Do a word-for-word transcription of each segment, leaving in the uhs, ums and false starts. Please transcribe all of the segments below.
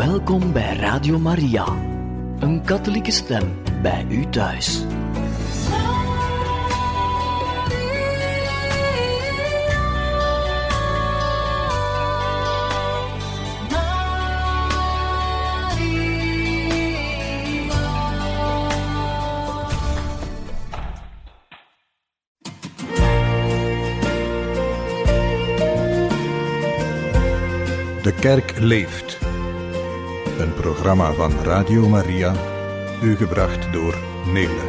Welkom bij Radio Maria, een katholieke stem bij u thuis. De Kerk leeft. Een programma van Radio Maria, u gebracht door Nele.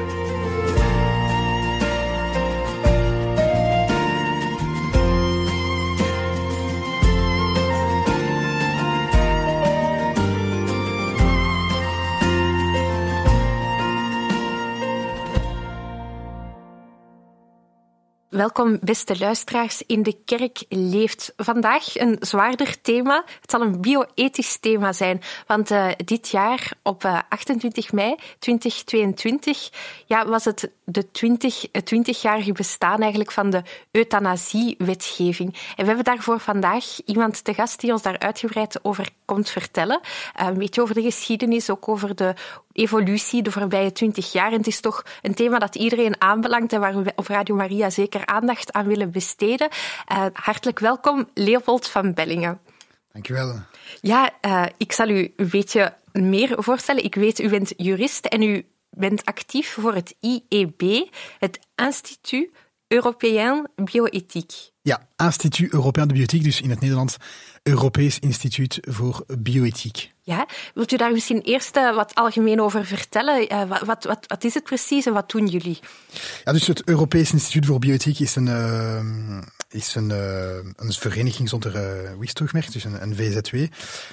Welkom, beste luisteraars, in De Kerk leeft. Vandaag een zwaarder thema. Het zal een bio-ethisch thema zijn, want uh, dit jaar, op uh, achtentwintig mei tweeduizend tweeëntwintig, ja, was het de twintig, het twintigjarige bestaan eigenlijk van de euthanasiewetgeving. En we hebben daarvoor vandaag iemand te gast die ons daar uitgebreid over komt vertellen. Uh, een beetje over de geschiedenis, ook over de evolutie de voorbije twintig jaar. En het is toch een thema dat iedereen aanbelangt en waar we op Radio Maria zeker aandacht aan willen besteden. Uh, hartelijk welkom, Leopold van Bellingen. Dank u wel. Ja, uh, ik zal u een beetje meer voorstellen. Ik weet, u bent jurist en u bent actief voor het I E B, het Instituut Européen Bioethiek. Ja, Instituut Européen de Bioethiek, dus in het Nederlands Europees Instituut voor Bioethiek. Ja, wilt u daar misschien eerst uh, wat algemeen over vertellen? Uh, wat, wat, wat, wat is het precies en wat doen jullie? Ja, dus het Europees Instituut voor Bioethiek is een, uh, is een, uh, een vereniging zonder uh, wisselmerk, dus een, een V Z W.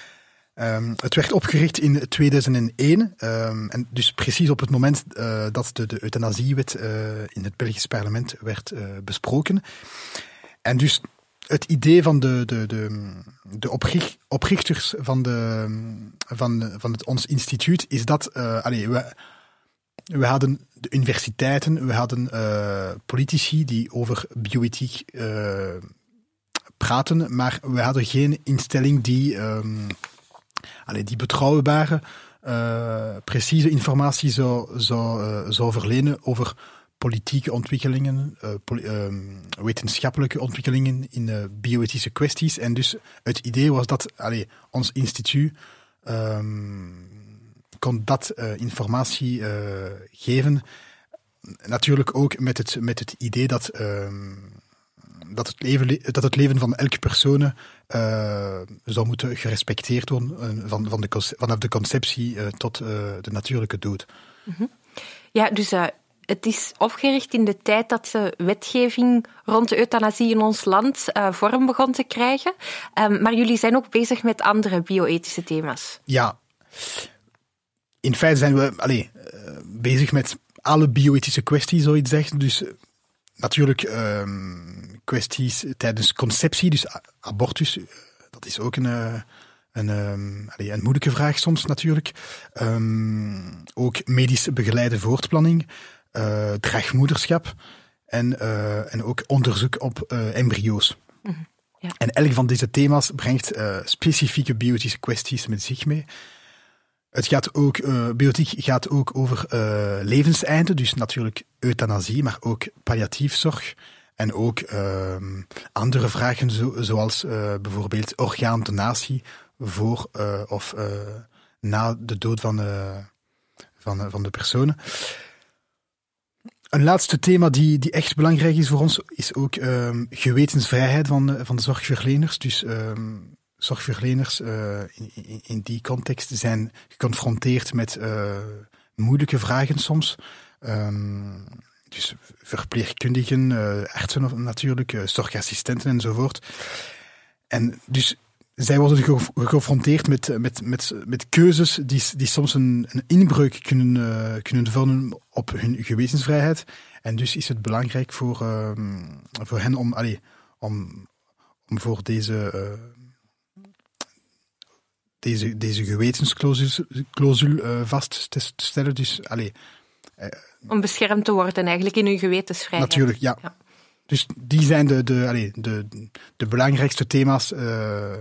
Um, het werd opgericht in tweeduizend één, um, en dus precies op het moment uh, dat de, de euthanasiewet uh, in het Belgisch parlement werd uh, besproken. En dus het idee van de, de, de, de opricht, oprichters van, de, van, van het, ons instituut is dat uh, allez, we, we hadden de universiteiten, we hadden uh, politici die over bioethiek uh, praten, maar we hadden geen instelling die, um, allez, die betrouwbare, uh, precieze informatie zou, zou, uh, zou verlenen over politieke ontwikkelingen, uh, poli- uh, wetenschappelijke ontwikkelingen in uh, bioethische kwesties. En dus het idee was dat allee, ons instituut um, kon dat uh, informatie uh, geven. Natuurlijk ook met het, met het idee dat, um, dat, het leven, dat het leven van elke persoon uh, zou moeten gerespecteerd worden uh, van, van de, vanaf de conceptie uh, tot uh, de natuurlijke dood. Mm-hmm. Ja, dus Uh... Het is opgericht in de tijd dat de wetgeving rond de euthanasie in ons land uh, vorm begon te krijgen. Um, maar jullie zijn ook bezig met andere bio-ethische thema's. Ja. In feite zijn we allez, uh, bezig met alle bio-ethische kwesties, zou je zeggen. Dus uh, natuurlijk uh, kwesties tijdens conceptie, dus abortus. Uh, dat is ook een... Uh, Een, um, allez, een moeilijke vraag soms natuurlijk. Um, ook medisch begeleide voortplanning, uh, draagmoederschap en, uh, en ook onderzoek op uh, embryo's. Mm-hmm. Ja. En elk van deze thema's brengt uh, specifieke bioethische kwesties met zich mee. Het gaat ook, uh, bioethiek gaat ook over uh, levenseinden, dus natuurlijk euthanasie, maar ook palliatiefzorg. En ook uh, andere vragen, zo, zoals uh, bijvoorbeeld orgaandonatie voor uh, of uh, na de dood van, uh, van, uh, van de personen. Een laatste thema die, die echt belangrijk is voor ons, is ook um, gewetensvrijheid van, van de zorgverleners. Dus um, zorgverleners uh, in, in, in die context zijn geconfronteerd met uh, moeilijke vragen soms. Um, dus verpleegkundigen, uh, artsen natuurlijk, uh, zorgassistenten enzovoort. En dus zij worden ge- geconfronteerd met, met, met, met keuzes die, die soms een, een inbreuk kunnen, uh, kunnen vormen op hun gewetensvrijheid. En dus is het belangrijk voor, uh, voor hen om, allez, om, om voor deze, uh, deze, deze gewetensclausule uh, vast te, te stellen. Dus, allez, uh, om beschermd te worden eigenlijk in hun gewetensvrijheid. Natuurlijk, ja. ja. Dus die zijn de, de, allez, de, de belangrijkste thema's uh,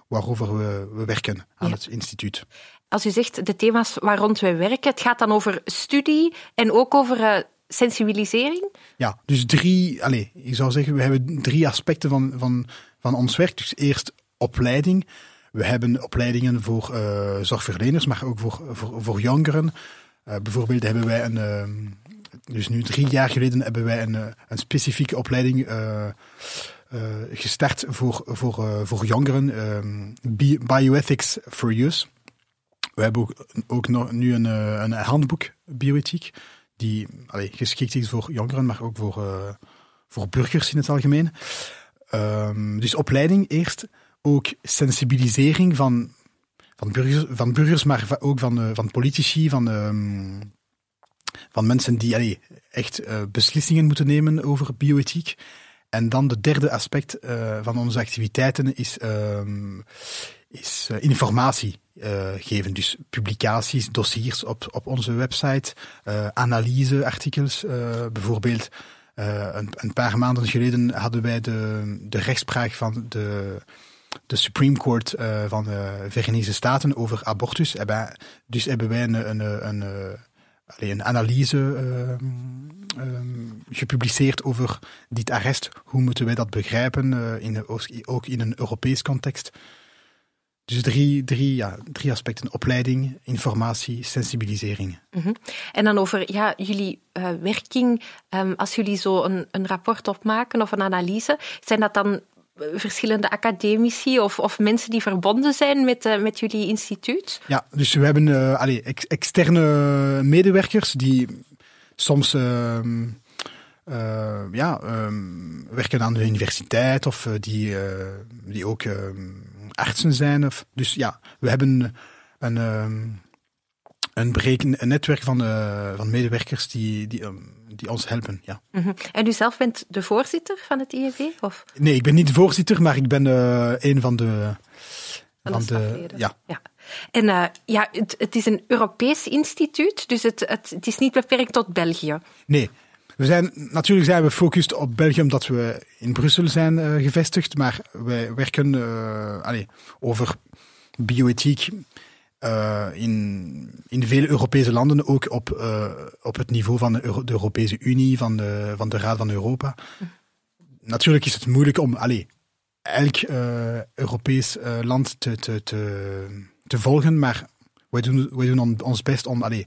waarover we, we werken aan Ja. het instituut. Als u zegt de thema's waar rond wij werken, het gaat dan over studie en ook over uh, sensibilisering? Ja, dus drie, allez, ik zou zeggen, we hebben drie aspecten van, van, van ons werk. Dus eerst opleiding. We hebben opleidingen voor uh, zorgverleners, maar ook voor, voor, voor jongeren. Uh, bijvoorbeeld hebben wij een, uh, dus nu drie jaar geleden hebben wij een, uh, een specifieke opleiding uh, uh, gestart voor, voor, uh, voor jongeren. Uh, Bioethics for Youth. We hebben ook, ook nog, nu een, uh, een handboek bioethiek, die allee, geschikt is voor jongeren, maar ook voor, uh, voor burgers in het algemeen. Um, dus opleiding eerst, ook sensibilisering van, van, burgers, van burgers, maar ook van, uh, van politici, van, um, van mensen die allee, echt uh, beslissingen moeten nemen over bioethiek. En dan de derde aspect uh, van onze activiteiten is, um, is uh, informatie uh, geven. Dus publicaties, dossiers op, op onze website, uh, analyseartikels. Uh, bijvoorbeeld uh, een, een paar maanden geleden hadden wij de, de rechtspraak van de, de Supreme Court uh, van de Verenigde Staten over abortus. Dus hebben wij een, een, een, een, een analyse uh, um, gepubliceerd over dit arrest. Hoe moeten wij dat begrijpen, uh, in, ook in een Europees context. Dus drie, drie, ja, drie aspecten. Opleiding, informatie, sensibilisering. Mm-hmm. En dan over ja, jullie uh, werking. Um, als jullie zo een, een rapport opmaken of een analyse, zijn dat dan verschillende academici of, of mensen die verbonden zijn met, uh, met jullie instituut? Ja, dus we hebben uh, allee, ex- externe medewerkers die soms uh, uh, ja, um, werken aan de universiteit of uh, die, uh, die ook uh, artsen zijn. Of, dus ja, we hebben een, um, een, bereken, een netwerk van, uh, van medewerkers die, die, um, die ons helpen. Ja. Mm-hmm. En u zelf bent de voorzitter van het I E B? Of? Nee, ik ben niet de voorzitter, maar ik ben uh, een van de... Van de, van de ja. ja. En uh, ja, het, het is een Europees instituut, dus het, het, het is niet beperkt tot België. Nee. We zijn, natuurlijk zijn we gefocust op België omdat we in Brussel zijn uh, gevestigd, maar wij werken uh, allez, over bioethiek uh, in, in vele Europese landen, ook op, uh, op het niveau van de, Euro- de Europese Unie, van de, van de Raad van Europa. Hm. Natuurlijk is het moeilijk om allez, elk uh, Europees uh, land te, te, te, te volgen, maar wij doen, wij doen ons best om allez,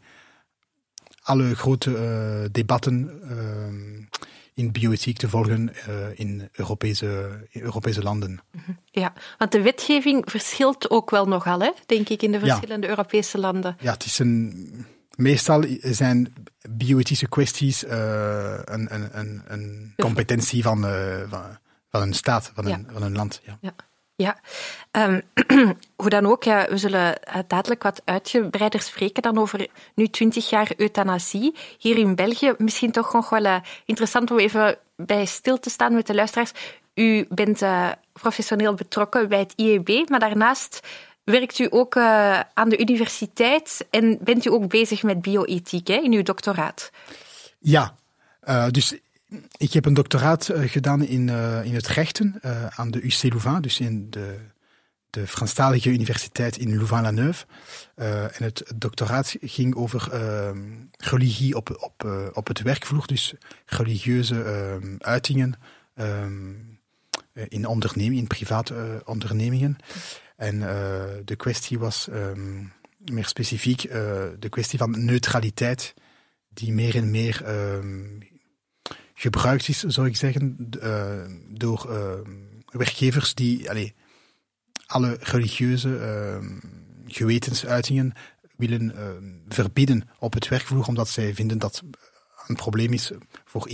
alle grote uh, debatten uh, in bioethiek te volgen uh, in Europese, in Europese landen. Ja, want de wetgeving verschilt ook wel nogal, hè, denk ik, in de verschillende ja. Europese landen. Ja, het is een, meestal zijn bioethische kwesties uh, een, een, een, een competentie van, uh, van, van een staat, van, ja. een, van een land. Ja. Ja. Ja, um, hoe dan ook, ja, we zullen uh, dadelijk wat uitgebreider spreken dan over nu twintig jaar euthanasie hier in België. Misschien toch nog wel uh, interessant om even bij stil te staan met de luisteraars. U bent uh, professioneel betrokken bij het I E B, maar daarnaast werkt u ook uh, aan de universiteit en bent u ook bezig met bioethiek hè, in uw doctoraat. Ja, uh, dus... Ik heb een doctoraat uh, gedaan in, uh, in het rechten uh, aan de U C Louvain, dus in de, de Franstalige Universiteit in Louvain-la-Neuve. Uh, en het doctoraat ging over uh, religie op, op, uh, op het werkvloer, dus religieuze uh, uitingen um, in ondernemingen, in private uh, ondernemingen. En uh, de kwestie was um, meer specifiek uh, de kwestie van neutraliteit, die meer en meer um, gebruikt is, zou ik zeggen, uh, door uh, werkgevers die allee, alle religieuze uh, gewetensuitingen willen uh, verbieden op het werkvloer, omdat zij vinden dat een probleem is voor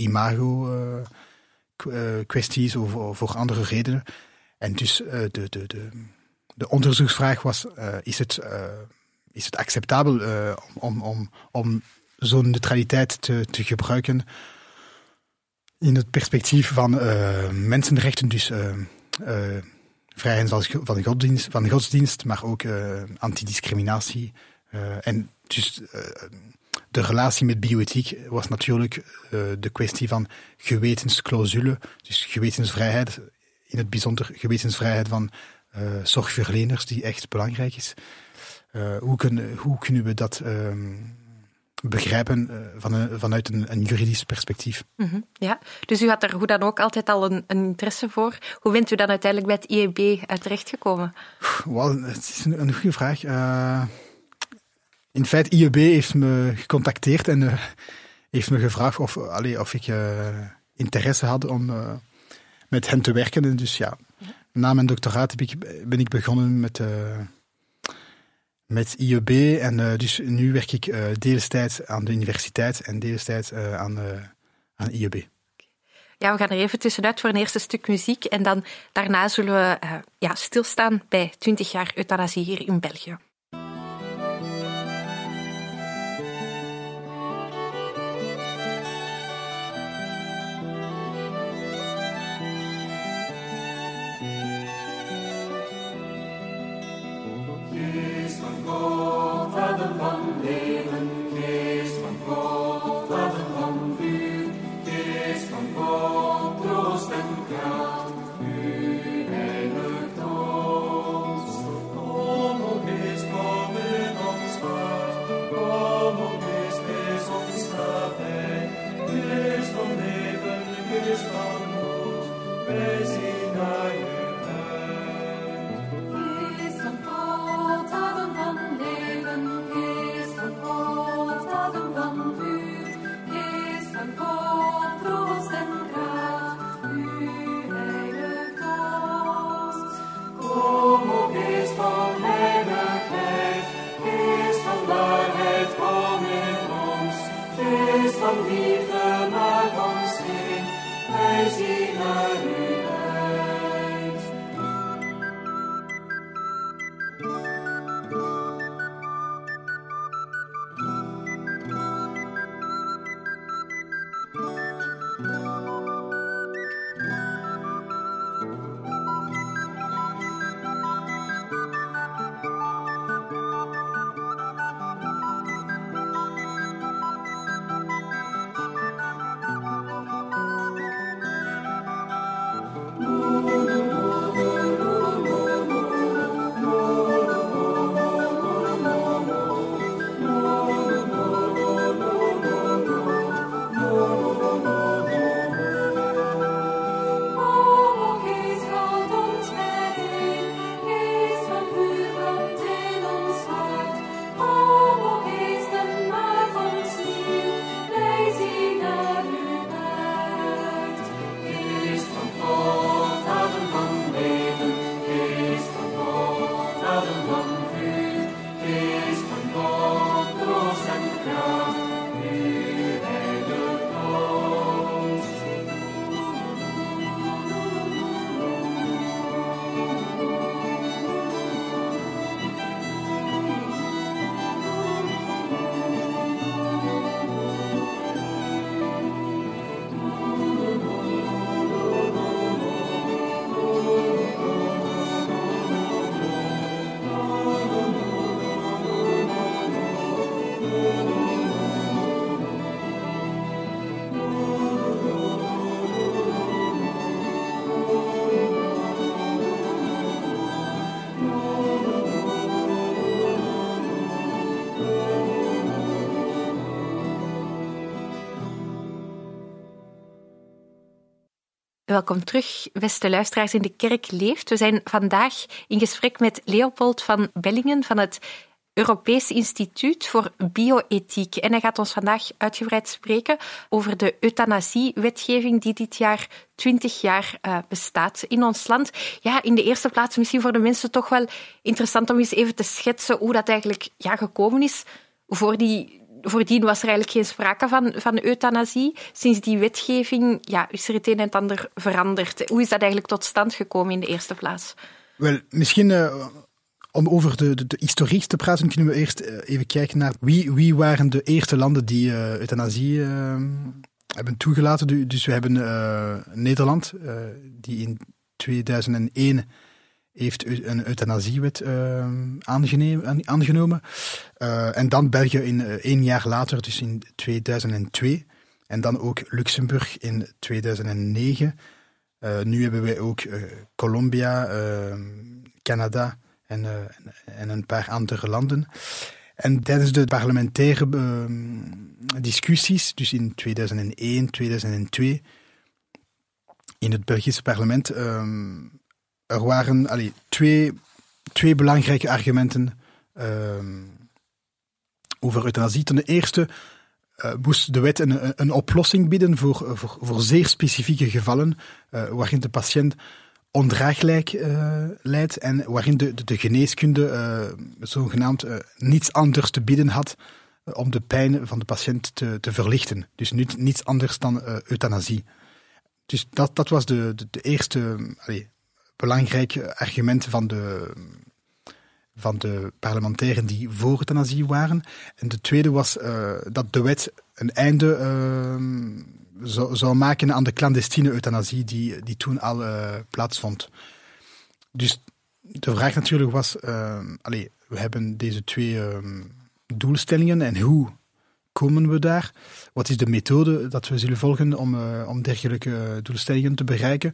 imago-kwesties uh, of voor andere redenen. En dus uh, de, de, de, de onderzoeksvraag was, uh, is, het, uh, is het acceptabel uh, om, om, om zo'n neutraliteit te, te gebruiken in het perspectief van uh, mensenrechten, dus uh, uh, vrijheid van, van, godsdienst, van godsdienst, maar ook uh, antidiscriminatie. Uh, en dus uh, de relatie met bioethiek was natuurlijk uh, de kwestie van gewetensclausule, dus gewetensvrijheid, in het bijzonder gewetensvrijheid van, uh, zorgverleners die echt belangrijk is. Uh, hoe, kunnen, hoe kunnen we dat um, begrijpen uh, van een, vanuit een, een juridisch perspectief? Mm-hmm, ja, dus u had er hoe dan ook altijd al een, een interesse voor. Hoe bent u dan uiteindelijk bij het I E B terechtgekomen? Wel, het is een, een goede vraag. Uh, in feite, I E B heeft me gecontacteerd en uh, heeft me gevraagd of, allee, of ik uh, interesse had om uh, met hen te werken. En dus ja, na mijn doctoraat heb ik, ben ik begonnen met... Uh, Met I E B en uh, dus nu werk ik uh, deeltijds aan de universiteit en deeltijds uh, aan, uh, aan I E B. Ja, we gaan er even tussenuit voor een eerste stuk muziek en dan daarna zullen we uh, ja, stilstaan bij twintig jaar euthanasie hier in België. Welkom terug, beste luisteraars in De Kerk Leeft. We zijn vandaag in gesprek met Leopold van Bellingen van het Europees Instituut voor Bioethiek. En hij gaat ons vandaag uitgebreid spreken over de euthanasiewetgeving die dit jaar twintig jaar uh, bestaat in ons land. Ja, in de eerste plaats misschien voor de mensen toch wel interessant om eens even te schetsen hoe dat eigenlijk ja, gekomen is. Voor die... Voordien was er eigenlijk geen sprake van, van euthanasie. Sinds die wetgeving ja, is er het een en het ander veranderd. Hoe is dat eigenlijk tot stand gekomen in de eerste plaats? Wel, misschien uh, om over de, de, de historiek te praten, kunnen we eerst uh, even kijken naar wie, wie waren de eerste landen die uh, euthanasie uh, hebben toegelaten. Dus we hebben uh, Nederland, uh, die in tweeduizend één heeft een euthanasiewet uh, aangenomen. Uh, en dan België in uh, één jaar later, dus in tweeduizend twee. En dan ook Luxemburg in tweeduizend negen. Uh, nu hebben wij ook uh, Colombia, uh, Canada en, uh, en een paar andere landen. En tijdens de parlementaire uh, discussies, dus in tweeduizend één, tweeduizend twee, in het Belgische parlement, uh, er waren allee, twee, twee belangrijke argumenten uh, over euthanasie. Ten eerste uh, moest de wet een, een oplossing bieden voor, voor, voor zeer specifieke gevallen, uh, waarin de patiënt ondraaglijk uh, leidt en waarin de, de, de geneeskunde uh, zogenaamd uh, niets anders te bieden had uh, om de pijn van de patiënt te, te verlichten. Dus niet, niets anders dan uh, euthanasie. Dus dat, dat was de, de, de eerste allee, belangrijke argument van de, van de parlementairen die voor euthanasie waren. En de tweede was uh, dat de wet een einde uh, zou, zou maken aan de clandestine euthanasie die, die toen al uh, plaatsvond. Dus de vraag natuurlijk was, uh, allee, we hebben deze twee uh, doelstellingen en hoe komen we daar? Wat is de methode dat we zullen volgen om, uh, om dergelijke doelstellingen te bereiken?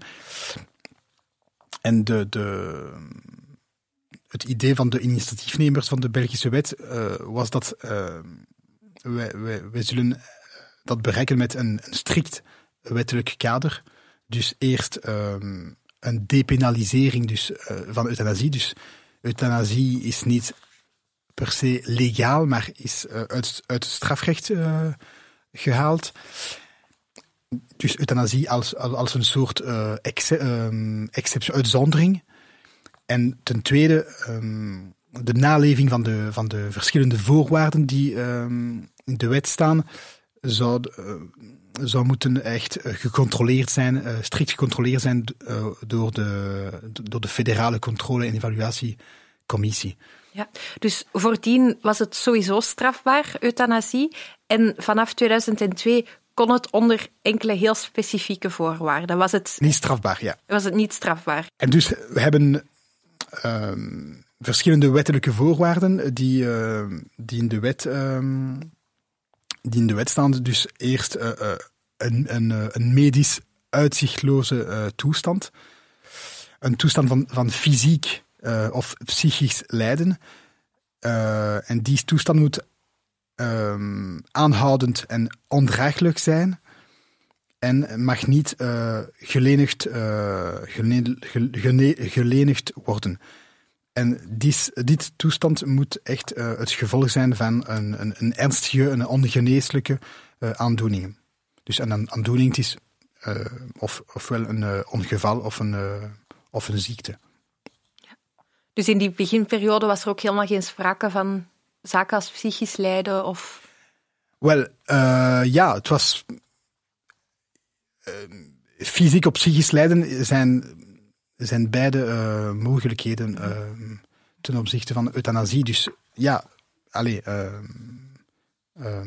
En de, de, het idee van de initiatiefnemers van de Belgische wet uh, was dat uh, wij, wij, wij zullen dat bereiken met een, een strikt wettelijk kader. Dus eerst um, een depenalisering dus, uh, van euthanasie. Dus euthanasie is niet per se legaal, maar is uh, uit, uit het strafrecht uh, gehaald. Dus euthanasie als, als een soort uh, exe, um, exceptie, uitzondering. En ten tweede um, de naleving van de, van de verschillende voorwaarden die um, in de wet staan, zou, uh, zou moeten echt gecontroleerd zijn, uh, strikt gecontroleerd zijn uh, door, de, door de federale controle- en evaluatiecommissie. Ja, dus voordien was het sowieso strafbaar, euthanasie. En vanaf tweeduizend twee kon het onder enkele heel specifieke voorwaarden. Was het niet strafbaar, ja. Was het niet strafbaar. En dus we hebben uh, verschillende wettelijke voorwaarden die, uh, die, in de wet, uh, die in de wet staan. Dus eerst uh, uh, een, een, een medisch uitzichtloze uh, toestand. Een toestand van, van fysiek uh, of psychisch lijden. Uh, en die toestand moet Um, aanhoudend en ondraaglijk zijn en mag niet uh, gelenigd, uh, gene, gene, gelenigd worden. En dit, dit toestand moet echt uh, het gevolg zijn van een, een, een ernstige, een ongeneeslijke uh, aandoening. Dus een aandoening het is uh, of, ofwel een uh, ongeval of een, uh, of een ziekte. Ja. Dus in die beginperiode was er ook helemaal geen sprake van zaken als psychisch lijden of... Wel, uh, ja, het was... Uh, fysiek of psychisch lijden zijn, zijn beide uh, mogelijkheden uh, ten opzichte van euthanasie. Dus ja, allee, uh, uh,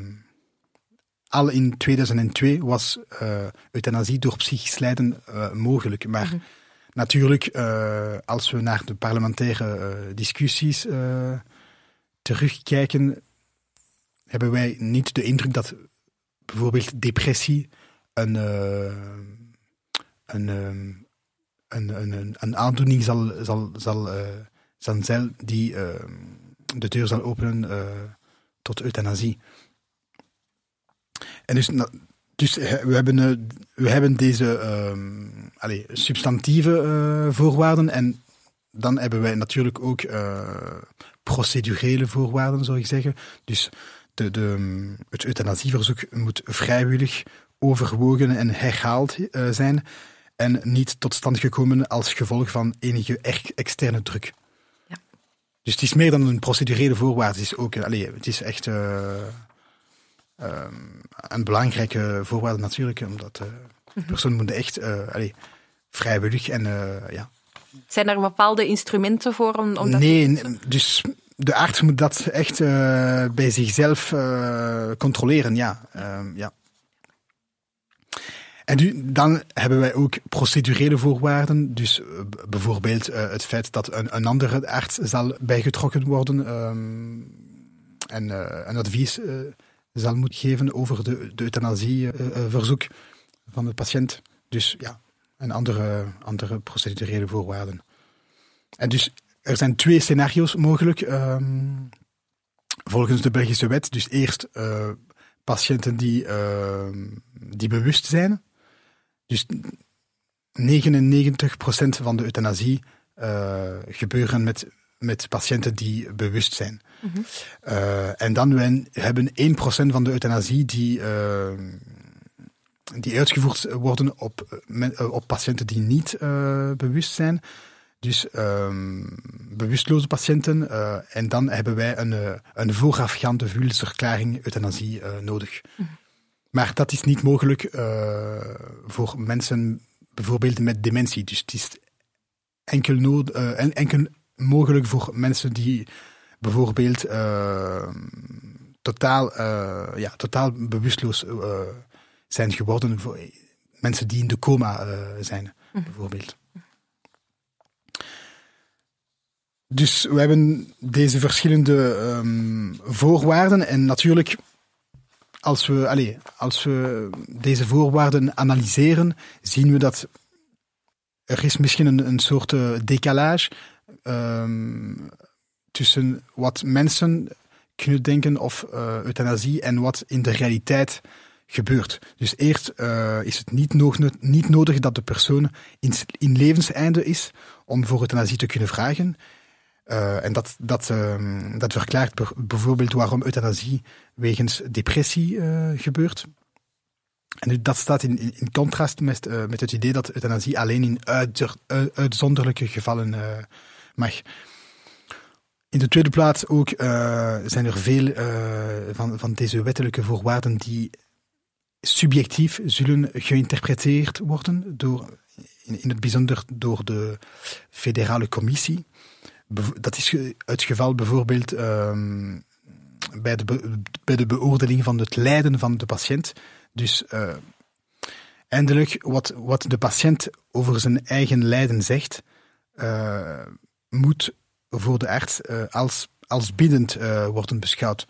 al in tweeduizend twee was uh, euthanasie door psychisch lijden uh, mogelijk. Maar mm-hmm. natuurlijk, uh, als we naar de parlementaire uh, discussies uh, terugkijken, hebben wij niet de indruk dat bijvoorbeeld depressie een, uh, een, um, een, een, een, een aandoening zal, zal, zal, uh, zal zijn die uh, de deur zal openen uh, tot euthanasie. En dus, dus we, hebben, uh, we hebben deze uh, allez, substantieve uh, voorwaarden en dan hebben wij natuurlijk ook uh, procedurele voorwaarden, zou ik zeggen. Dus de, de, het euthanasieverzoek moet vrijwillig overwogen en herhaald uh, zijn en niet tot stand gekomen als gevolg van enige externe druk. Ja. Dus het is meer dan een procedurele voorwaarde. Het is, ook, allez, het is echt uh, uh, een belangrijke voorwaarde natuurlijk, omdat uh, de persoon moet echt uh, allez, vrijwillig en uh, ja. Zijn er bepaalde instrumenten voor om, om dat nee, te doen? Dus de arts moet dat echt uh, bij zichzelf uh, controleren, ja. Uh, ja. En nu, dan hebben wij ook procedurele voorwaarden. Dus uh, bijvoorbeeld uh, het feit dat een, een andere arts zal bijgetrokken worden um, en uh, een advies uh, zal moeten geven over de, de euthanasieverzoek uh, van de patiënt. Dus ja, en andere, andere procedurele voorwaarden. En dus er zijn twee scenario's mogelijk um, volgens de Belgische wet. Dus eerst uh, patiënten die, uh, die bewust zijn. Dus negenennegentig procent van de euthanasie uh, gebeuren met, met patiënten die bewust zijn. Mm-hmm. Uh, en dan we hebben één procent van de euthanasie die, uh, die uitgevoerd worden op, op patiënten die niet uh, bewust zijn. Dus um, bewusteloze patiënten. Uh, en dan hebben wij een, uh, een voorafgaande vulsverklaring euthanasie uh, nodig. Mm-hmm. Maar dat is niet mogelijk uh, voor mensen bijvoorbeeld met dementie. Dus het is enkel, nood, uh, enkel mogelijk voor mensen die bijvoorbeeld uh, totaal, uh, ja, totaal bewusteloos uh, zijn geworden. Voor mensen die in de coma uh, zijn, mm. bijvoorbeeld. Dus we hebben deze verschillende um, voorwaarden en natuurlijk... Als we, allez, als we deze voorwaarden analyseren, zien we dat er is misschien een, een soort decalage um, tussen wat mensen kunnen denken of uh, euthanasie en wat in de realiteit gebeurt. Dus eerst uh, is het niet, nog, niet nodig dat de persoon in, in levenseinde is om voor euthanasie te kunnen vragen. Uh, en dat, dat, uh, dat verklaart bijvoorbeeld waarom euthanasie wegens depressie uh, gebeurt. En dat staat in, in, in contrast met, uh, met het idee dat euthanasie alleen in uit, uitzonderlijke gevallen uh, mag. In de tweede plaats ook uh, zijn er veel uh, van, van deze wettelijke voorwaarden die subjectief zullen geïnterpreteerd worden, door, in, in het bijzonder door de federale commissie. Dat is het geval bijvoorbeeld um, bij, de be, bij de beoordeling van het lijden van de patiënt. Dus uh, eindelijk wat, wat de patiënt over zijn eigen lijden zegt, uh, moet voor de arts uh, als, als bindend uh, worden beschouwd.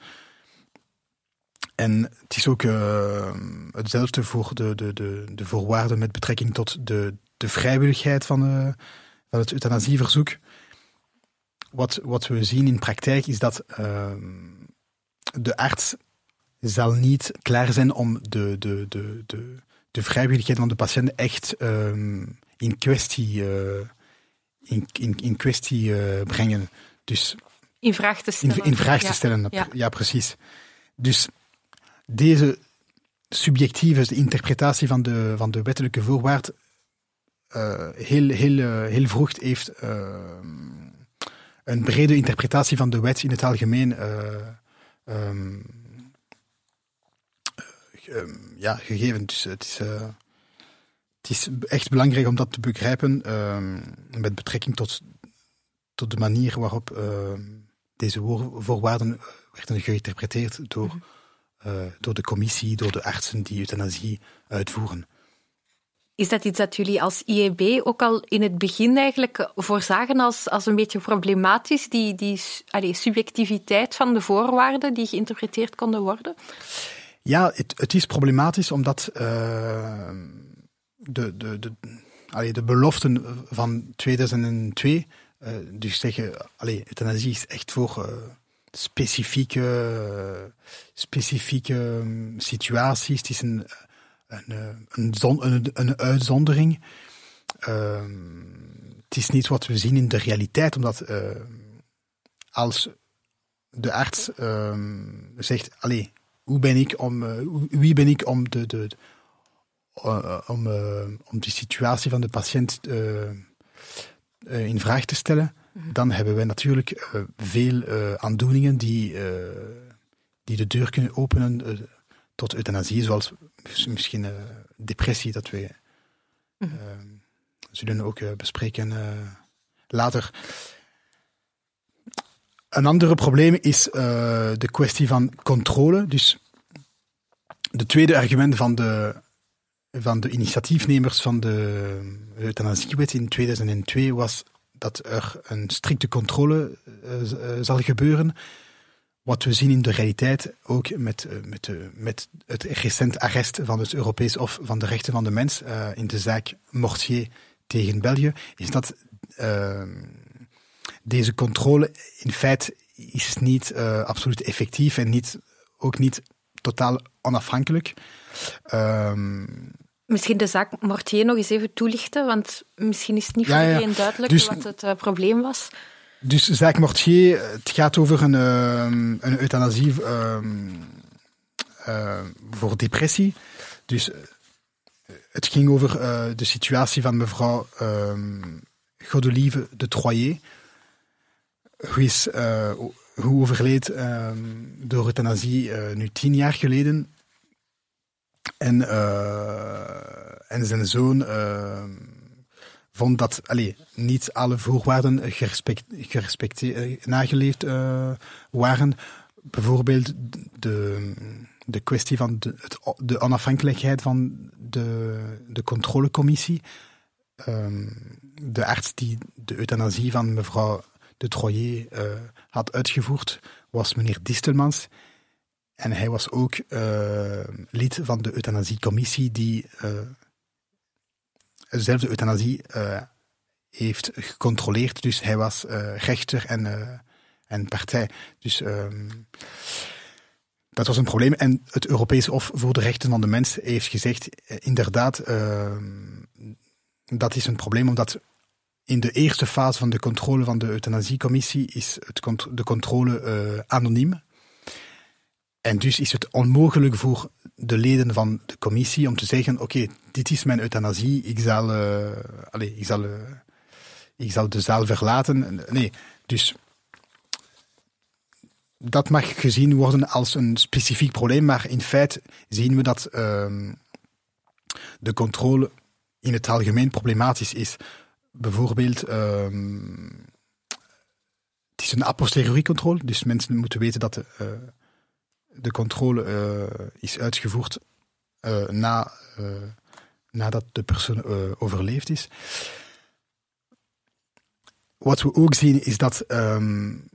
En het is ook uh, hetzelfde voor de, de, de, de voorwaarden met betrekking tot de, de vrijwilligheid van, uh, van het euthanasieverzoek. Wat, wat we zien in praktijk is dat uh, de arts zal niet klaar zijn om de, de, de, de, de vrijwilligheid van de patiënt echt uh, in kwestie, uh, in, in, in kwestie uh, brengen. Dus in vraag te stellen. In, in vraag ja. te stellen, ja. ja, precies. Dus deze subjectieve de interpretatie van de, van de wettelijke voorwaarden uh, heel, heel, uh, heel vroeg heeft uh, een brede interpretatie van de wet in het algemeen uh, um, uh, um, ja, gegeven. Dus het is, uh, het is echt belangrijk om dat te begrijpen uh, met betrekking tot, tot de manier waarop uh, deze voorwaarden werden geïnterpreteerd door, mm-hmm. uh, door de commissie, door de artsen die euthanasie uitvoeren. Is dat iets dat jullie als I E B ook al in het begin eigenlijk voorzagen als, als een beetje problematisch, die, die allez, subjectiviteit van de voorwaarden die geïnterpreteerd konden worden? Ja, het, het is problematisch omdat uh, de, de, de, allez, de beloften van tweeduizend twee, uh, dus zeggen, allez, euthanasie is echt voor uh, specifieke, uh, specifieke situaties. Het is een Een, een, zon, een, een uitzondering. Uh, het is niet wat we zien in de realiteit, omdat uh, als de arts uh, zegt, allee, hoe ben ik om, uh, wie ben ik om de, de, de uh, om, uh, om die situatie van de patiënt uh, uh, in vraag te stellen, mm-hmm. dan hebben wij natuurlijk uh, veel uh, aandoeningen die, uh, die de deur kunnen openen uh, tot euthanasie, zoals misschien uh, depressie, dat we uh, mm-hmm. zullen ook uh, bespreken uh, later. Een ander probleem is uh, de kwestie van controle. Dus de tweede argument van de, van de initiatiefnemers van de euthanasiewet in tweeduizend twee was dat er een strikte controle uh, zal gebeuren, wat we zien in de realiteit, ook met, met, met het recent arrest van het Europees Hof van de Rechten van de Mens uh, in de zaak Mortier tegen België, is dat uh, deze controle in feite is niet uh, absoluut effectief en niet, ook niet totaal onafhankelijk. Um, Misschien de zaak Mortier nog eens even toelichten, want misschien is het niet voor ja, ja. iedereen duidelijk dus, wat het uh, probleem was. Dus de zaak Mortier, het gaat over een, uh, een euthanasie uh, uh, voor depressie. Dus uh, het ging over uh, de situatie van mevrouw uh, Godelieve de Troyer, hoe is uh, hoe overleed uh, door euthanasie uh, nu tien jaar geleden. En, uh, en zijn zoon uh, vond dat allee, niet alle voorwaarden gerespect, gerespecteerd, nageleefd uh, waren. Bijvoorbeeld de, de kwestie van de, het, de onafhankelijkheid van de, de controlecommissie. Um, de arts die de euthanasie van mevrouw de Troyer uh, had uitgevoerd, was meneer Distelmans. En hij was ook uh, lid van de euthanasiecommissie die uh, dezelfde euthanasie uh, heeft gecontroleerd. Dus hij was uh, rechter en, uh, en partij. Dus um, dat was een probleem. En het Europese Hof voor de Rechten van de Mens heeft gezegd, uh, inderdaad, uh, dat is een probleem, omdat in de eerste fase van de controle van de euthanasiecommissie is het cont- de controle uh, anoniem. En dus is het onmogelijk voor de leden van de commissie om te zeggen, oké, okay, dit is mijn euthanasie, ik zal, uh, allez, ik, zal, uh, ik zal de zaal verlaten. Nee, dus dat mag gezien worden als een specifiek probleem, maar in feite zien we dat uh, de controle in het algemeen problematisch is. Bijvoorbeeld, uh, het is een a posteriori controle, dus mensen moeten weten dat de, uh, de controle uh, is uitgevoerd uh, na, uh, nadat de persoon uh, overleefd is. Wat we ook zien is dat um,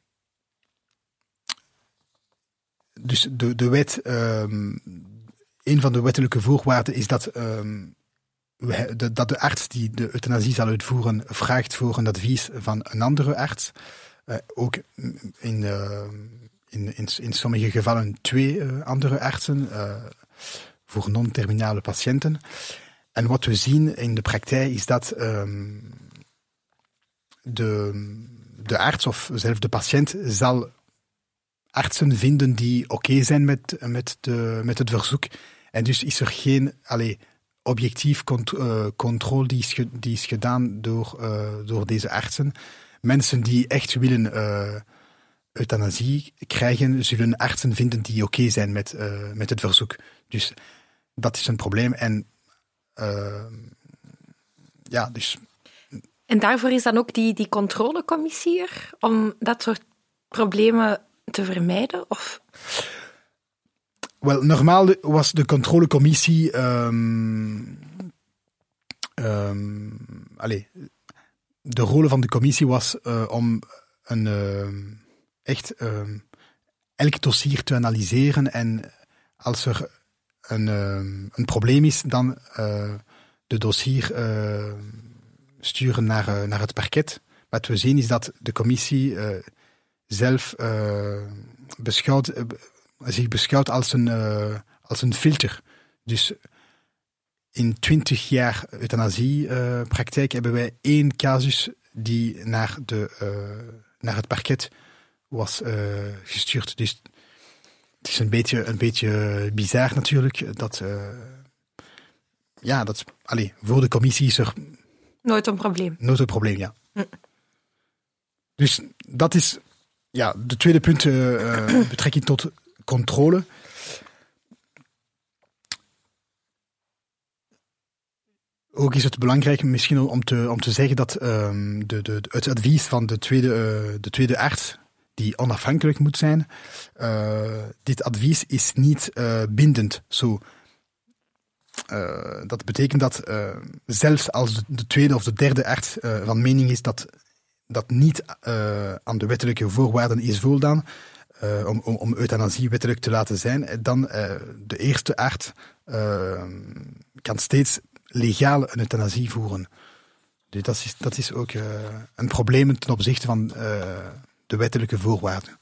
dus de, de wet, um, een van de wettelijke voorwaarden is dat um, dat de arts die de euthanasie zal uitvoeren vraagt voor een advies van een andere arts. Uh, ook in, uh, in, in, in sommige gevallen twee uh, andere artsen uh, voor non-terminale patiënten. En wat we zien in de praktijk is dat um, de, de arts of zelfs de patiënt zal artsen vinden die oké okay zijn met, met, de, met het verzoek. En dus is er geen allez, objectief cont- uh, controle die is, ge- die is gedaan door, uh, door deze artsen. Mensen die echt willen uh, euthanasie krijgen, zullen artsen vinden die oké okay zijn met, uh, met het verzoek. Dus dat is een probleem. En uh, ja, dus... En daarvoor is dan ook die, die controlecommissie er, om dat soort problemen te vermijden? Of... Wel, normaal was de controlecommissie... Um, um, allez, de rol van de commissie was uh, om een, uh, echt uh, elk dossier te analyseren en als er een, uh, een probleem is, dan uh, de dossier uh, sturen naar, uh, naar het parket. Wat we zien is dat de commissie uh, zelf uh, beschouwt... Uh, zich beschouwt als een, uh, als een filter. Dus in twintig jaar euthanasiepraktijk uh, hebben wij één casus die naar, de, uh, naar het parket was uh, gestuurd. Dus het is een beetje, een beetje bizar natuurlijk. Dat, uh, ja, dat, allez, voor de commissie is er... Nooit een probleem. Nooit een probleem, ja. Hm. Dus dat is ja, de tweede punt uh, betrekking tot controle. Ook is het belangrijk misschien om te, om te zeggen dat um, de, de, het advies van de tweede, uh, de tweede arts, die onafhankelijk moet zijn, uh, dit advies is niet uh, bindend. Zo, uh, dat betekent dat uh, zelfs als de, de tweede of de derde arts uh, van mening is dat dat niet uh, aan de wettelijke voorwaarden is voldaan, uh, om, om, om euthanasie wettelijk te laten zijn, dan uh, de eerste arts uh, kan steeds legaal een euthanasie voeren. Dus dat is, dat is ook uh, een probleem ten opzichte van uh, de wettelijke voorwaarden.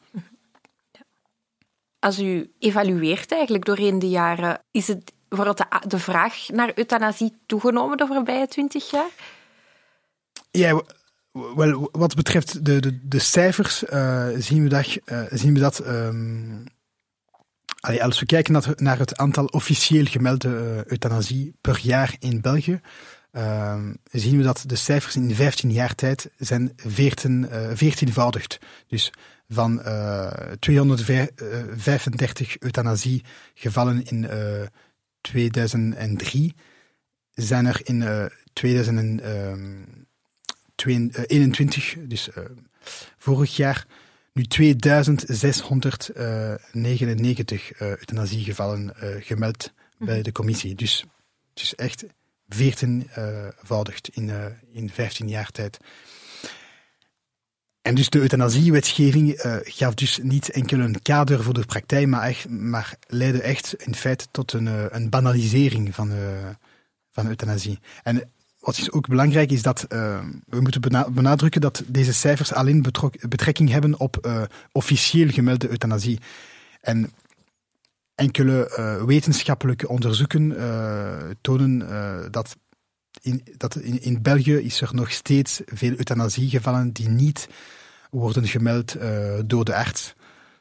Als u evalueert eigenlijk doorheen de jaren, is het bijvoorbeeld de, de vraag naar euthanasie toegenomen de voorbije twintig jaar? Ja, wel, wat betreft de, de, de cijfers uh, zien we dat, uh, zien we dat um, allee, als we kijken naar, naar het aantal officieel gemelde uh, euthanasie per jaar in België, uh, zien we dat de cijfers in vijftien jaar tijd zijn veertien, uh, veertienvoudigd. Dus van uh, tweehonderdvijfendertig euthanasiegevallen in uh, tweeduizend drie zijn er in uh, tweeduizend eenentwintig, dus uh, vorig jaar, nu tweeduizend zeshonderdnegenennegentig uh, euthanasiegevallen uh, gemeld mm. bij de commissie. Dus het is echt veertienvoudigd in, uh, in vijftien jaar tijd. En dus de euthanasiewetgeving uh, gaf dus niet enkel een kader voor de praktijk, maar, echt, maar leidde echt in feite tot een, uh, een banalisering van, uh, van euthanasie. En wat is ook belangrijk is dat uh, we moeten benadrukken dat deze cijfers alleen betrok, betrekking hebben op uh, officieel gemelde euthanasie. En enkele uh, wetenschappelijke onderzoeken uh, tonen uh, dat, in, dat in, in België is er nog steeds veel euthanasiegevallen die niet worden gemeld uh, door de arts.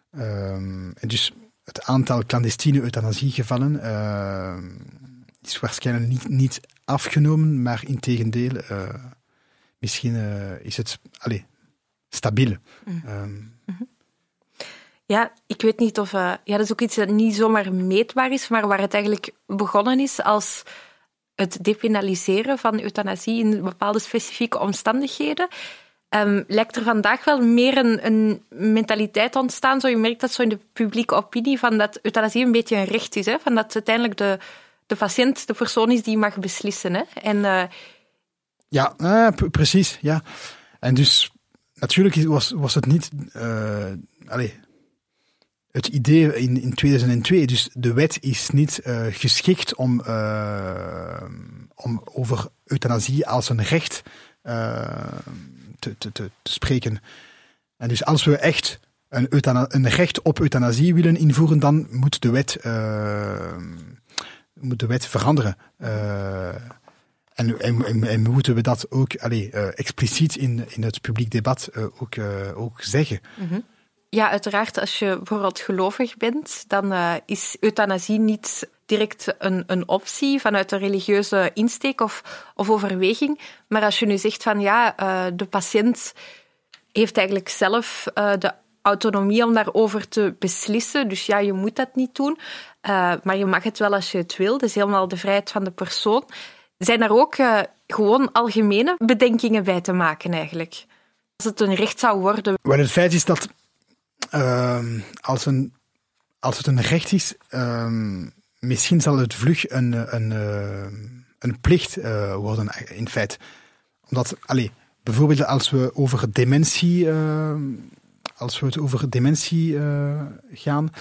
Um, en dus het aantal clandestine euthanasiegevallen uh, is waarschijnlijk niet, niet afgenomen, maar integendeel, uh, misschien uh, is het allez, stabiel. Mm. Um, mm-hmm. Ja, ik weet niet of... Uh, ja, dat is ook iets dat niet zomaar meetbaar is, maar waar het eigenlijk begonnen is als het depenaliseren van euthanasie in bepaalde specifieke omstandigheden. Um, lijkt er vandaag wel meer een, een mentaliteit ontstaan, zo je merkt dat zo in de publieke opinie, van dat euthanasie een beetje een recht is, hè? Van dat uiteindelijk de, de patiënt de persoon is die mag beslissen. Hè? En, uh... Ja, uh, p- precies. Ja. En dus natuurlijk was, was het niet... Uh, allez, het idee in, in tweeduizend twee, dus de wet is niet uh, geschikt om, uh, om over euthanasie als een recht uh, te, te, te, te spreken. En dus als we echt een, euthana- een recht op euthanasie willen invoeren, dan moet de wet, uh, moet de wet veranderen. Uh, en, en, en, en moeten we dat ook allez, uh, expliciet in, in het publiek debat uh, ook, uh, ook zeggen. Mm-hmm. Ja, uiteraard, als je bijvoorbeeld gelovig bent, dan uh, is euthanasie niet direct een, een optie vanuit een religieuze insteek of, of overweging. Maar als je nu zegt van ja, uh, de patiënt heeft eigenlijk zelf uh, de autonomie om daarover te beslissen. Dus ja, je moet dat niet doen. Uh, maar je mag het wel als je het wil. Dat is helemaal de vrijheid van de persoon. Zijn daar ook uh, gewoon algemene bedenkingen bij te maken eigenlijk? Als het een recht zou worden. Wel, het feit is dat Uh, als, een, als het een recht is, uh, misschien zal het vlug een, een, uh, een plicht uh, worden, in feite. Omdat, allez, bijvoorbeeld als we over dementie, uh, als we het over dementie uh, gaan,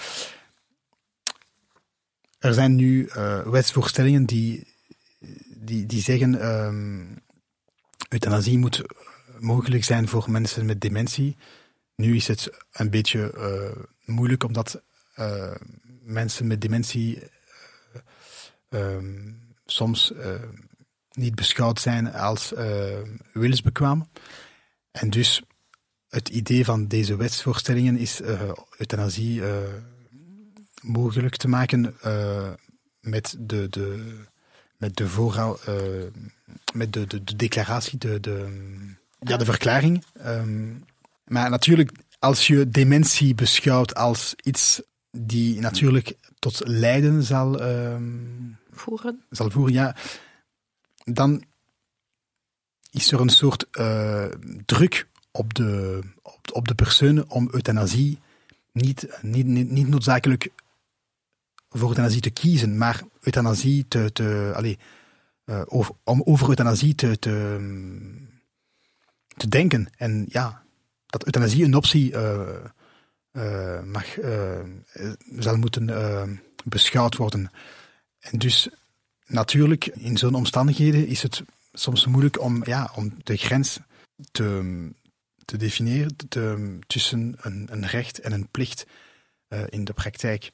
er zijn nu uh, wetsvoorstellingen die, die, die zeggen uh, euthanasie moet mogelijk zijn voor mensen met dementie. Nu is het een beetje uh, moeilijk, omdat uh, mensen met dementie uh, um, soms uh, niet beschouwd zijn als uh, willensbekwaam. En dus het idee van deze wetsvoorstellingen is uh, euthanasie uh, mogelijk te maken uh, met de, de, met de voorhoud, uh, met de, de, de declaratie, de, de, ja, de verklaring. Um, Maar natuurlijk, als je dementie beschouwt als iets die natuurlijk tot lijden zal, um, voeren. zal voeren, ja, dan is er een soort uh, druk op de, op, op de persoon om euthanasie niet, niet, niet, niet noodzakelijk voor euthanasie te kiezen, maar euthanasie te, te allez, uh, over, om over euthanasie te, te, te denken. En ja, dat euthanasie een optie uh, uh, mag, uh, zal moeten uh, beschouwd worden. En dus natuurlijk, in zo'n omstandigheden is het soms moeilijk om, ja, om de grens te, te definiëren te, tussen een, een recht en een plicht uh, in de praktijk.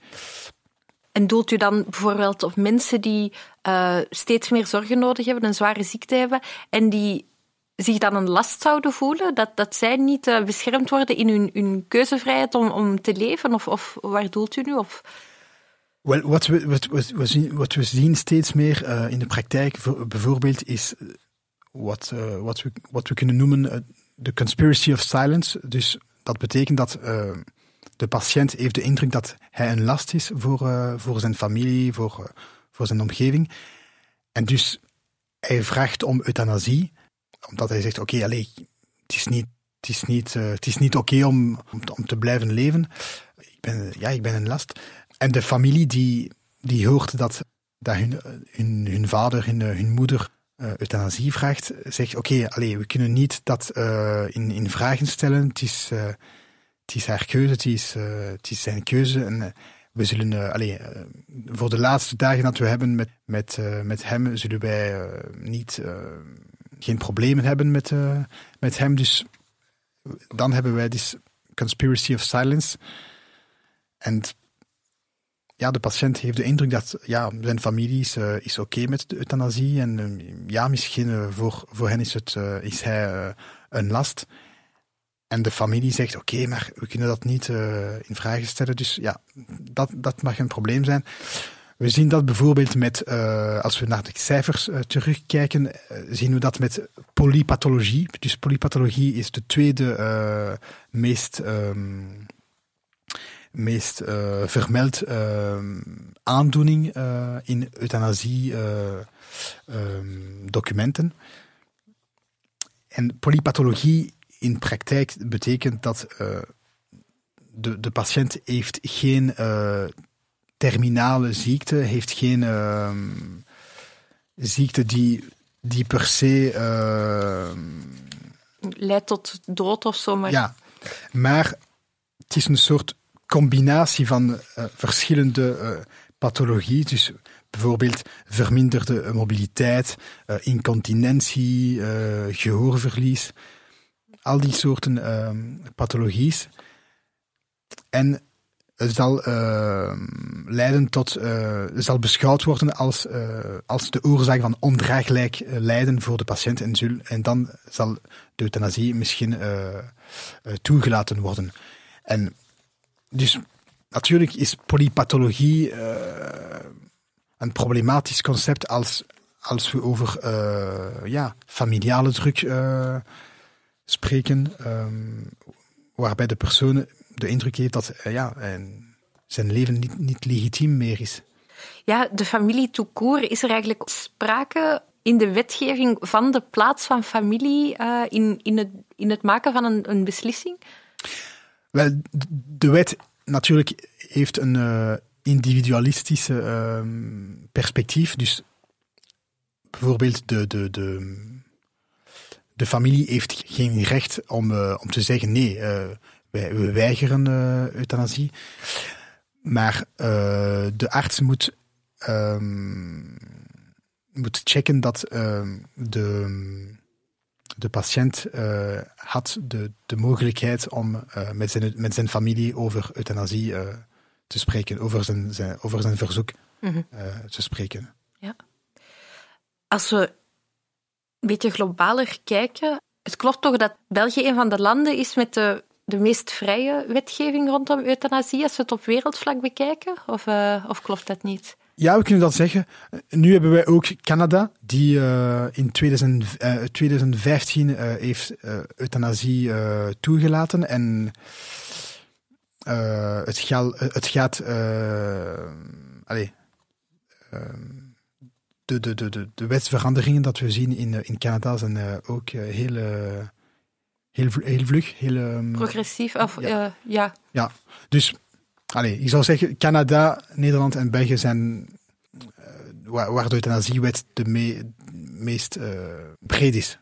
En doelt u dan bijvoorbeeld op mensen die uh, steeds meer zorgen nodig hebben, een zware ziekte hebben, en die zich dan een last zouden voelen, dat, dat zij niet uh, beschermd worden in hun, hun keuzevrijheid om, om te leven? Of, of waar doelt u nu op? Wel, wat we, wat, wat, we zien, wat we zien steeds meer uh, in de praktijk, bijvoorbeeld, is wat, uh, wat, we, wat we kunnen noemen de uh, conspiracy of silence. Dus dat betekent dat uh, de patiënt heeft de indruk dat hij een last is voor, uh, voor zijn familie, voor, uh, voor zijn omgeving. En dus hij vraagt om euthanasie, omdat hij zegt, oké, okay, het is niet, het is niet, uh, het is niet oké okay om, om, te, om te blijven leven. Ik ben, ja, ik ben een last. En de familie die, die hoort dat, dat hun, hun, hun vader, hun, hun moeder uh, euthanasie vraagt, zegt, oké, okay, we kunnen niet dat uh, in, in vragen stellen. Het is, uh, het is haar keuze, het is, uh, het is zijn keuze. En uh, we zullen, uh, allee, uh, voor de laatste dagen dat we hebben met, met, uh, met hem, zullen wij uh, niet, uh, geen problemen hebben met, uh, met hem. Dus dan hebben wij dus conspiracy of silence. En ja, de patiënt heeft de indruk dat ja, zijn familie is, uh, is oké okay met de euthanasie. En uh, ja, misschien uh, voor, voor hen is, het, uh, is hij uh, een last. En de familie zegt, oké, okay, maar we kunnen dat niet uh, in vraag stellen. Dus ja, dat, dat mag een probleem zijn. We zien dat bijvoorbeeld met, uh, als we naar de cijfers uh, terugkijken, uh, zien we dat met polypathologie. Dus polypathologie is de tweede uh, meest... Um, meest uh, vermeld uh, aandoening uh, in euthanasie uh, um, documenten. En polypathologie in praktijk betekent dat uh, de, de patiënt heeft geen uh, terminale ziekte, heeft geen uh, ziekte die, die per se uh, leidt tot dood of zo. Maar... Ja, maar het is een soort combinatie van uh, verschillende uh, pathologieën, dus bijvoorbeeld verminderde mobiliteit, uh, incontinentie, uh, gehoorverlies, al die soorten uh, pathologieën. En het zal uh, leiden tot, uh, zal beschouwd worden als, uh, als de oorzaak van ondraaglijk lijden voor de patiënt. En, zul, en dan zal de euthanasie misschien uh, uh, toegelaten worden. En dus natuurlijk is polypathologie uh, een problematisch concept als, als we over uh, ja, familiale druk uh, spreken, um, waarbij de persoon de indruk heeft dat uh, ja, zijn leven niet, niet legitiem meer is. Ja, de familie tout court, is er eigenlijk sprake in de wetgeving van de plaats van familie uh, in, in, het, in het maken van een, een beslissing? Wel, de wet natuurlijk heeft een uh, individualistische uh, perspectief. Dus bijvoorbeeld de, de, de, de familie heeft geen recht om, uh, om te zeggen nee, uh, wij, we weigeren uh, euthanasie. Maar uh, de arts moet, um, moet checken dat uh, de... De patiënt uh, had de, de mogelijkheid om uh, met, zijn, met zijn familie over euthanasie uh, te spreken, over zijn, zijn, over zijn verzoek mm-hmm. uh, te spreken. Ja. Als we een beetje globaler kijken, het klopt toch dat België een van de landen is met de, de meest vrije wetgeving rondom euthanasie, als we het op wereldvlak bekijken? Of, uh, of klopt dat niet? Ja, we kunnen dat zeggen. Nu hebben wij ook Canada, die uh, in twintig vijftien uh, heeft uh, euthanasie uh, toegelaten. En uh, het, gal, het gaat... Uh, allez, uh, de, de, de, de wetsveranderingen dat we zien in, in Canada zijn uh, ook uh, heel, uh, heel, heel vlug. Heel, um, progressief, of ja. Uh, ja. Ja, dus... Allee, ik zou zeggen, Canada, Nederland en België zijn uh, waar, waar de euthanasiewet de me, meest uh, breed is.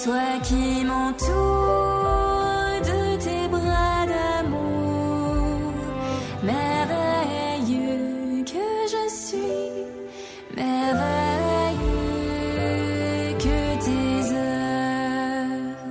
toi qui m'entoures de tes bras d'amour, merveilleux que je suis, merveilleux que tes œuvres.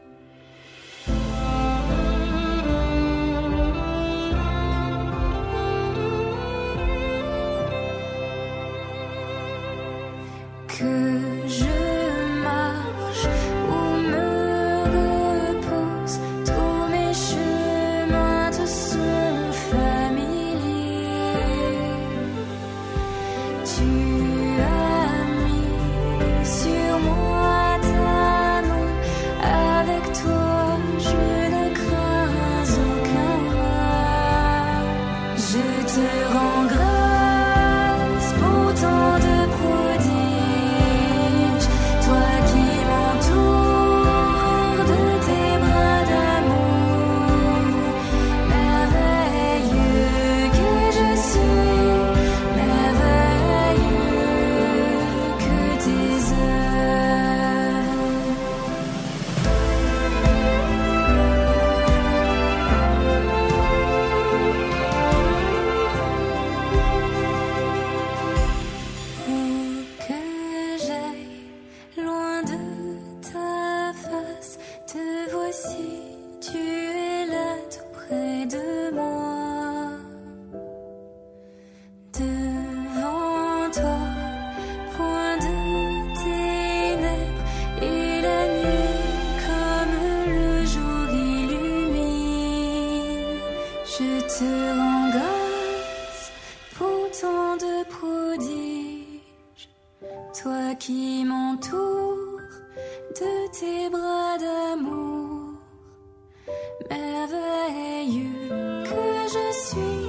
Que je marche ou me repose, tous mes chemins te sont familiers. Tu as mis sur moi ta main, avec toi je ne crains aucun mal. Je te rends grâce pour tant de prodiges, toi qui m'entoures de tes bras d'amour, merveilleux que je suis, merveilleux que tes œuvres. Oh, que j'aille loin de ta face, te voici, tu es là tout près de moi. Devant toi, point de ténèbres, et la nuit comme le jour illumine. Je te rends grâce pour tant de prodiges, toi qui m'entoures de tes bras d'amour, merveilleux que je suis,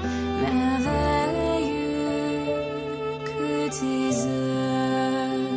merveilleux que tes œuvres.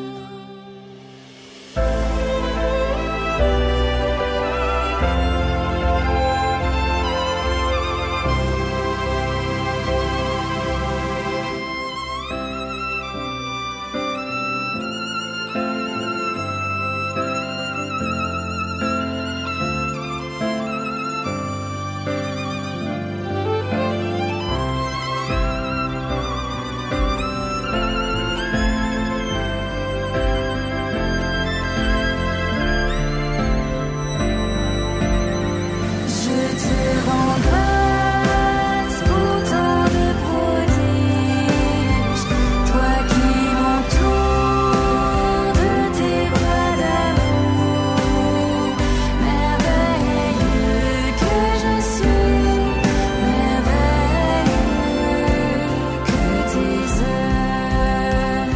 Je te rends grâce pour tant de prodiges, toi qui m'entoures de tes bras d'amour, merveilleux que je suis, merveilleux que tes œuvres.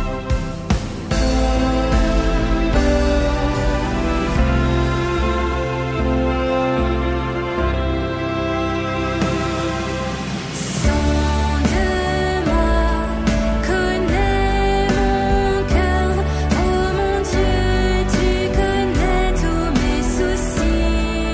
Sonde-moi, connais mon cœur, oh mon Dieu, tu connais tous mes soucis.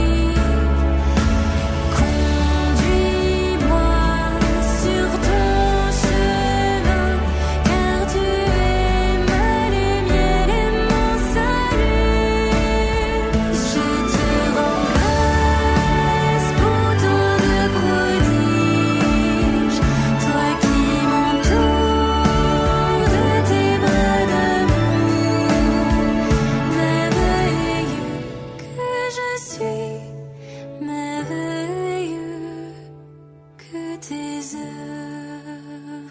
Conduis-moi sur ton chemin, car tu es ma lumière et mon salut. Je te rends grâce pour tant de prodiges, toi qui m'entoures de tes bras d'amour, merveilleux que je suis, merveilleux que tes œuvres.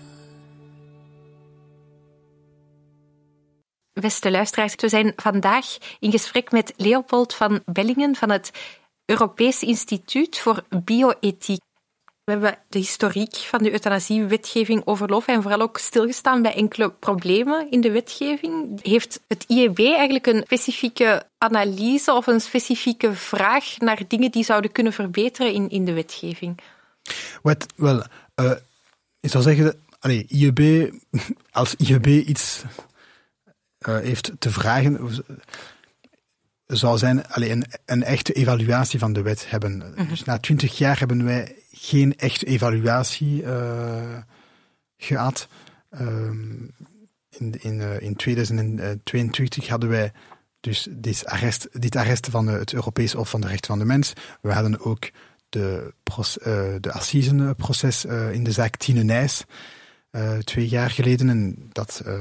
Beste luisteraars, we zijn vandaag in gesprek met Leopold van Bellingen van het Europees Instituut voor Bioethiek. We hebben de historiek van de euthanasiewetgeving overlopen en vooral ook stilgestaan bij enkele problemen in de wetgeving. Heeft het I E B eigenlijk een specifieke analyse of een specifieke vraag naar dingen die zouden kunnen verbeteren in, in de wetgeving? Wat, wel, uh, ik zou zeggen, allee, I E B, als I E B iets uh, heeft te vragen, zou zijn allee, een, een echte evaluatie van de wet hebben. Mm-hmm. Dus na twintig jaar hebben wij geen echte evaluatie uh, gehad. Um, in, in, uh, in tweeduizend tweeëntwintig hadden wij Dus dit arrest, dit arrest van het Europees Hof van de Rechten van de Mens. We hadden ook de, uh, de assisenproces uh, in de zaak Tine Nijs uh, twee jaar geleden. En dat, uh,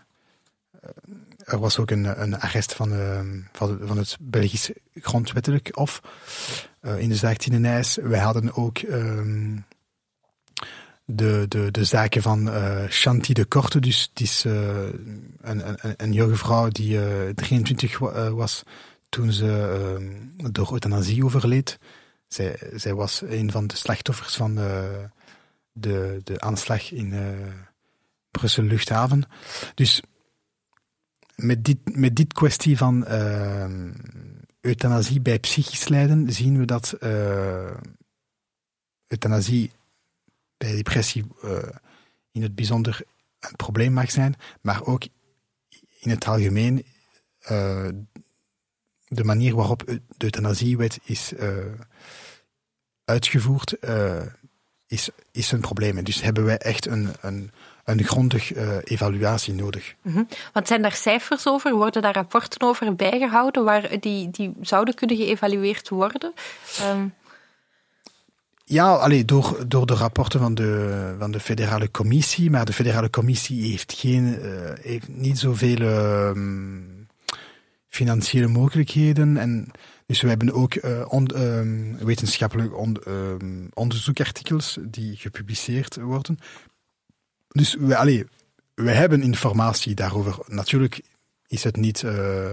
er was ook een, een arrest van, uh, van, van het Belgisch Grondwettelijk Hof uh, in de zaak Tine Nijs. Wij hadden ook um, de, de, de zaken van uh, Chanty de Korte. Dus het is uh, een, een, een jonge vrouw die uh, drieëntwintig uh, was toen ze uh, door euthanasie overleed. Zij, zij was een van de slachtoffers van uh, de, de aanslag in uh, Brussel Luchthaven. Dus met dit, met dit kwestie van uh, euthanasie bij psychisch lijden zien we dat uh, euthanasie bij depressie uh, in het bijzonder een probleem mag zijn, maar ook in het algemeen uh, de manier waarop de euthanasiewet is uh, uitgevoerd, uh, is, is een probleem. En dus hebben wij echt een, een, een grondig uh, evaluatie nodig. Mm-hmm. Want zijn daar cijfers over? Worden daar rapporten over bijgehouden waar die, die zouden kunnen geëvalueerd worden? Um... Ja, allee, door, door de rapporten van de, van de federale commissie, maar de federale commissie heeft, geen, uh, heeft niet zoveel uh, financiële mogelijkheden. En dus we hebben ook uh, on, uh, wetenschappelijk on, uh, onderzoekartikels die gepubliceerd worden. Dus we, allee, we hebben informatie daarover. Natuurlijk is het niet... Uh,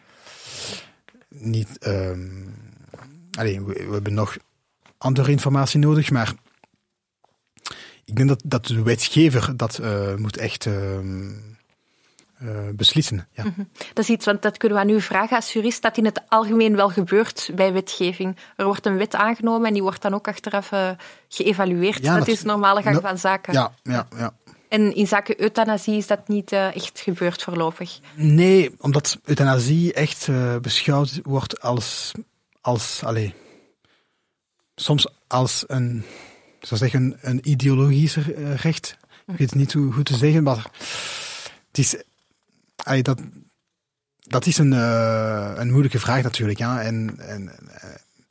niet um, allee, we, we hebben nog andere informatie nodig, maar ik denk dat, dat de wetgever dat uh, moet echt uh, uh, beslissen. Ja. Mm-hmm. Dat is iets, want dat kunnen we aan u vragen als jurist, dat in het algemeen wel gebeurt bij wetgeving. Er wordt een wet aangenomen en die wordt dan ook achteraf uh, geëvalueerd. Ja, dat, dat is de normale gang no, van zaken. Ja, ja, ja. En in zaken euthanasie is dat niet uh, echt gebeurd voorlopig? Nee, omdat euthanasie echt uh, beschouwd wordt als... als allez, soms als een, zou zeggen, een ideologisch recht. Ik weet niet hoe goed te zeggen, maar het is, allee, dat, dat is een, uh, een moeilijke vraag natuurlijk. Ja. En, en uh,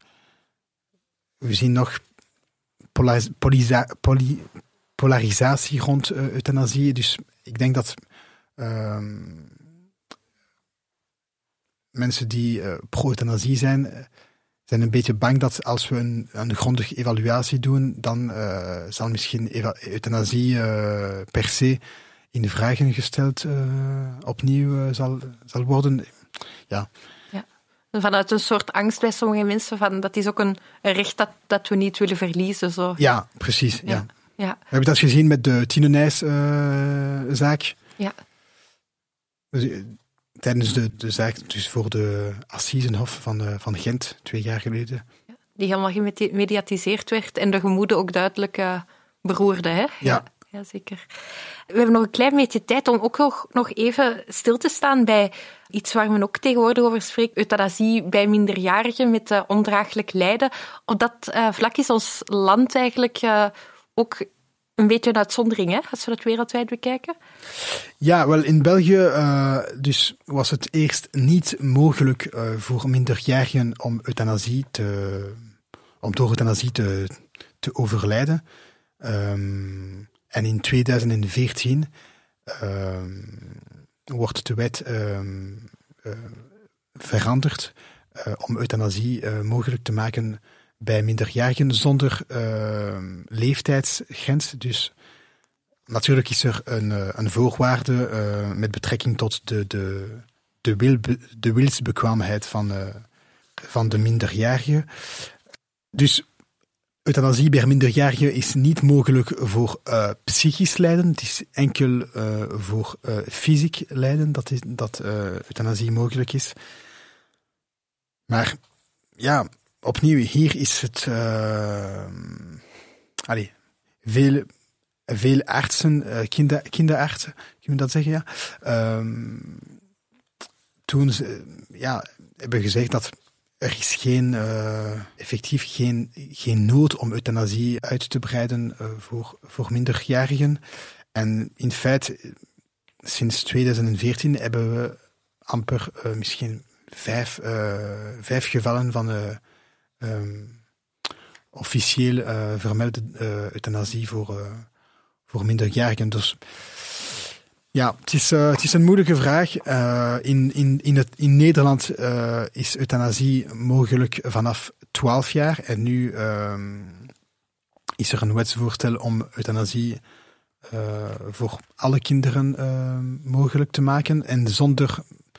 we zien nog polaris, polisa, poli, polarisatie rond uh, euthanasie. Dus ik denk dat uh, mensen die uh, pro-euthanasie zijn... Uh, zijn een beetje bang dat als we een, een grondige evaluatie doen, dan uh, zal misschien eva- euthanasie uh, per se in de vragen gesteld uh, opnieuw uh, zal, zal worden. Ja. Ja. Vanuit een soort angst bij sommige mensen, van, dat is ook een, een recht dat, dat we niet willen verliezen. Zo. Ja, precies. Ja. Ja. Ja. We hebben dat gezien met de Tine Nijs uh, zaak. Ja. Dus, tijdens de, de zaak dus voor de Assisenhof van, uh, van Gent, twee jaar geleden. Ja, die helemaal gemediatiseerd werd en de gemoeden ook duidelijk uh, beroerde. Hè? Ja. Ja, ja, zeker. We hebben nog een klein beetje tijd om ook nog, nog even stil te staan bij iets waar men ook tegenwoordig over spreekt, euthanasie bij minderjarigen met uh, ondraaglijk lijden. Op dat uh, vlak is ons land eigenlijk uh, ook een beetje een uitzondering, hè, als we dat wereldwijd bekijken. Ja, wel in België uh, dus was het eerst niet mogelijk uh, voor minderjarigen om euthanasie te, om door euthanasie te, te overlijden. Um, en in tweeduizend veertien um, wordt de wet um, uh, veranderd uh, om euthanasie uh, mogelijk te maken bij minderjarigen zonder uh, leeftijdsgrens. Dus natuurlijk is er een, een voorwaarde uh, met betrekking tot de, de, de, wil, de wilsbekwaamheid van, uh, van de minderjarige. Dus euthanasie bij minderjarigen is niet mogelijk voor uh, psychisch lijden. Het is enkel uh, voor uh, fysiek lijden dat, is, dat uh, euthanasie mogelijk is. Maar ja, opnieuw, hier is het... Uh, allez, veel... Veel artsen, uh, kinder, kinderartsen, kun je dat zeggen, ja. Um, toen ze ja, hebben gezegd dat er is geen, uh, effectief geen, geen nood om euthanasie uit te breiden uh, voor, voor minderjarigen. En in feite, sinds tweeduizend veertien hebben we amper uh, misschien vijf, uh, vijf gevallen van uh, um, officieel uh, vermelde uh, euthanasie voor, uh, voor minderjarigen. Dus ja, het is, uh, het is een moeilijke vraag. Uh, in, in, in, het, in Nederland uh, is euthanasie mogelijk vanaf twaalf jaar. En nu uh, is er een wetsvoorstel om euthanasie uh, voor alle kinderen uh, mogelijk te maken. En zonder,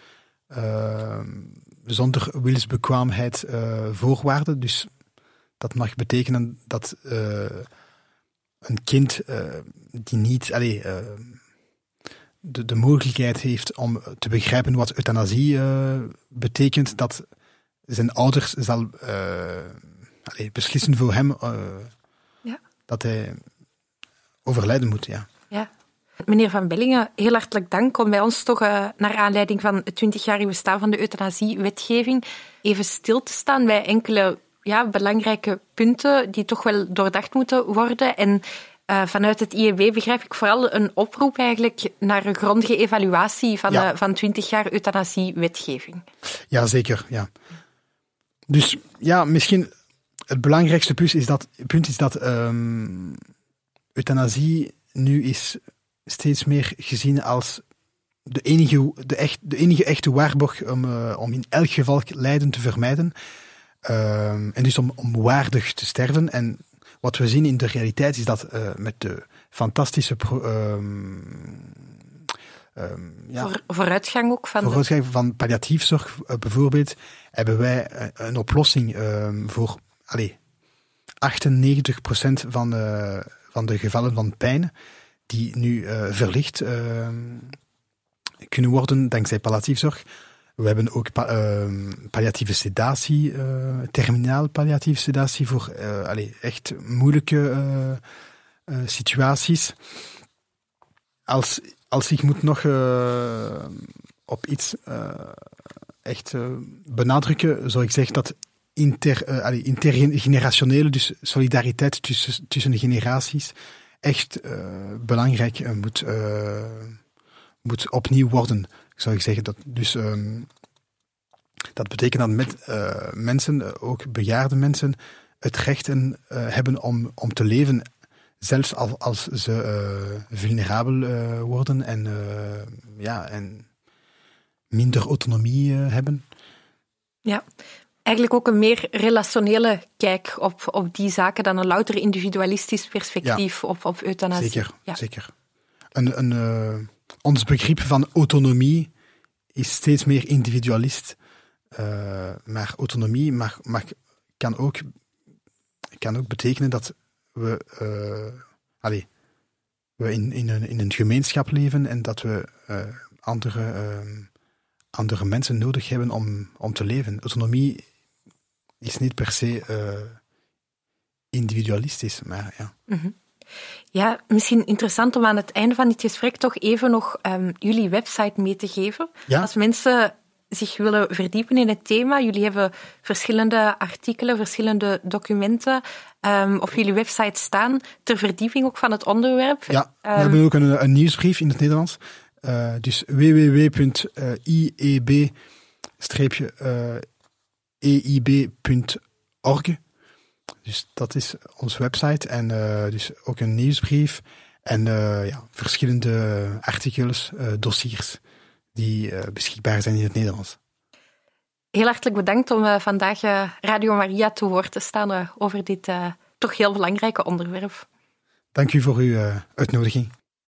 uh, zonder wilsbekwaamheid uh, voorwaarden. Dus dat mag betekenen dat uh, een kind uh, die niet... Allez, uh, De, de mogelijkheid heeft om te begrijpen wat euthanasie uh, betekent, dat zijn ouders zal uh, allez, beslissen voor hem uh, ja. dat hij overlijden moet. Ja. Ja. Meneer Van Bellingen, heel hartelijk dank om bij ons toch uh, naar aanleiding van het twintigjarig bestaan van de euthanasiewetgeving even stil te staan bij enkele ja, belangrijke punten die toch wel doordacht moeten worden. En Uh, vanuit het I E B begrijp ik vooral een oproep eigenlijk naar een grondige evaluatie van, ja. uh, van twintig jaar euthanasiewetgeving. Ja, zeker. Ja. Dus ja, misschien het belangrijkste punt is dat, punt is dat um, euthanasie nu is steeds meer gezien als de enige, de echt, de enige echte waarborg om, uh, om in elk geval lijden te vermijden. Um, en dus om, om waardig te sterven. En wat we zien in de realiteit is dat uh, met de fantastische pro, um, um, ja, Voor, vooruitgang ook van vooruitgang van palliatiefzorg uh, bijvoorbeeld, hebben wij uh, een oplossing um, voor allez, achtennegentig procent van, uh, van de gevallen van pijn die nu uh, verlicht uh, kunnen worden dankzij palliatiefzorg. We hebben ook pa- uh, palliatieve sedatie, uh, terminaal palliatieve sedatie voor uh, allez, echt moeilijke uh, uh, situaties. Als, als ik moet nog uh, op iets uh, echt uh, benadrukken, zou ik zeggen dat inter, uh, allez, intergenerationele, dus solidariteit tussen, tussen de generaties, echt uh, belangrijk uh, moet, uh, moet opnieuw worden. Zou ik zeggen dat dus um, dat betekent dat met, uh, mensen, ook bejaarde mensen, het recht uh, hebben om, om te leven, zelfs als, als ze uh, vulnerabel uh, worden en, uh, ja, en minder autonomie uh, hebben. Ja, eigenlijk ook een meer relationele kijk op, op die zaken dan een louter individualistisch perspectief ja. op, op euthanasie. Zeker, ja. zeker. Een, een, uh, ons begrip van autonomie is steeds meer individualist. Uh, maar autonomie mag, mag, kan, ook, kan ook betekenen dat we, uh, allez, we in, in, een, in een gemeenschap leven en dat we uh, andere, uh, andere mensen nodig hebben om, om te leven. Autonomie is niet per se uh, individualistisch, maar ja. Mm-hmm. Ja, misschien interessant om aan het einde van dit gesprek toch even nog um, jullie website mee te geven. Ja? Als mensen zich willen verdiepen in het thema, jullie hebben verschillende artikelen, verschillende documenten um, op jullie website staan, ter verdieping ook van het onderwerp. Ja, we um, hebben ook een, een nieuwsbrief in het Nederlands. Uh, dus w w w punt i e b e i b punt org. Dus dat is onze website en uh, dus ook een nieuwsbrief en uh, ja, verschillende artikels, uh, dossiers die uh, beschikbaar zijn in het Nederlands. Heel hartelijk bedankt om uh, vandaag uh, Radio Maria te woord te staan uh, over dit uh, toch heel belangrijke onderwerp. Dank u voor uw uh, uitnodiging.